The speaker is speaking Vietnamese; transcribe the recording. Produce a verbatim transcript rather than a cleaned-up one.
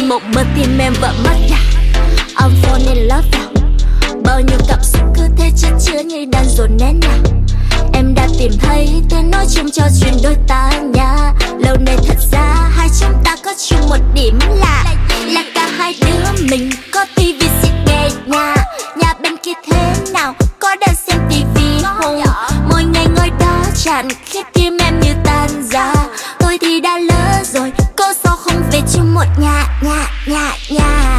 một mơ tim em vỡ mất. I'm falling in love now. Bao nhiêu cảm xúc cứ thế chất chứa như đang dồn nén nào. Em đã tìm thấy tiếng nói chung cho chuyện đôi ta nha. Lâu nay thật ra hai chúng ta có chung một điểm lạ, là cả hai đứa mình có tivi xịt nghe nhà. Nhà bên kia thế nào có đang xem tivi không? Mỗi ngày ngồi đó chặn khít tim em như tan ra. Tôi thì đã lỡ rồi, cô sao không về chung một nhà nhà nhà nhà.